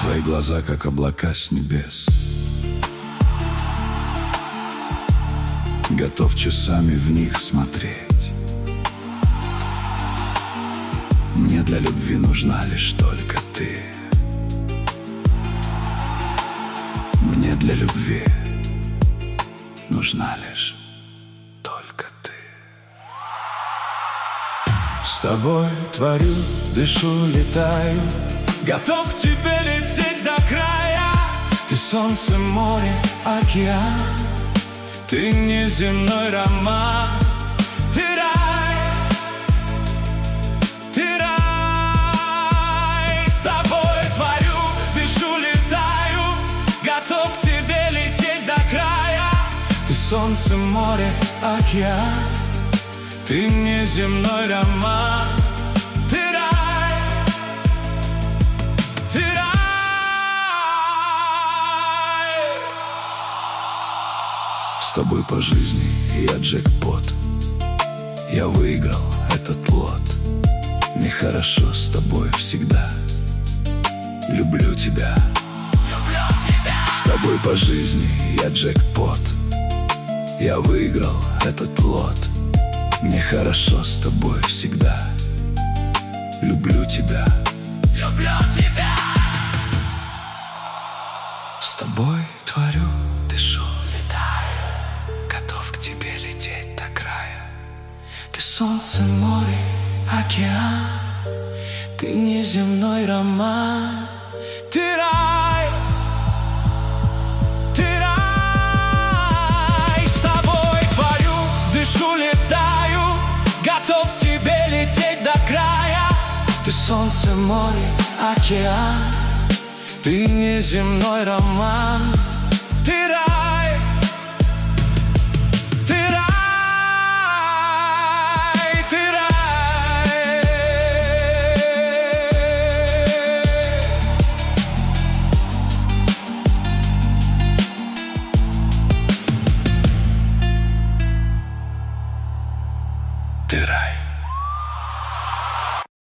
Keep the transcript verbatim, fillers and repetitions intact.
Твои глаза, как облака с небес. Готов часами в них смотреть. Мне для любви нужна лишь только ты. Мне для любви нужна лишь только ты. С тобой творю, дышу, летаю, готов к тебе лететь до края. Ты солнце, море, океан, ты неземной роман. Ты рай, ты рай. С тобой творю, дышу, летаю, готов к тебе лететь до края. Ты солнце, море, океан, ты неземной роман. Ты рай, ты рай. С тобой по жизни я джекпот. Я выиграл этот лот. Мне хорошо с тобой всегда. Люблю тебя. Люблю тебя. С тобой по жизни я джекпот. Я выиграл этот лот. Мне хорошо с тобой всегда. Люблю тебя. Люблю тебя. С тобой творю, дышу, летаю, готов к тебе лететь до края. Ты солнце, море, океан, ты неземной роман. Ты рай, ты рай. С тобой творю, дышу, летаю, готов к тебе лететь до края. Ты солнце, море, океан, ты неземной роман. Ты рай.